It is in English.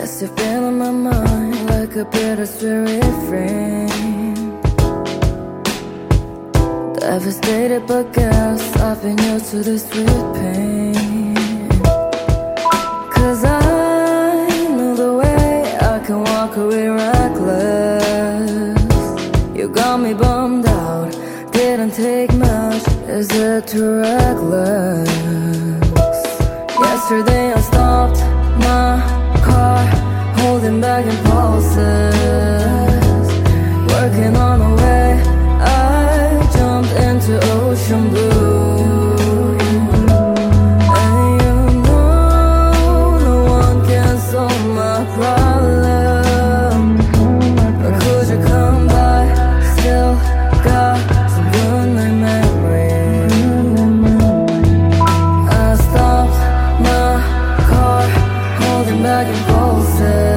Guess you're feeling my mind like a bittersweet refrain. Devastated, but guess I've been used to this sweet pain. 'Cause I know the way I can walk away reckless. You got me bummed out, didn't take much, is it too reckless? Yesterday I stopped my car, holding back impulses. Working on the way, I jumped into ocean blue. And you know no one can solve my problem. But could you come by? Still got some good night memories. I stopped my car, holding back impulses.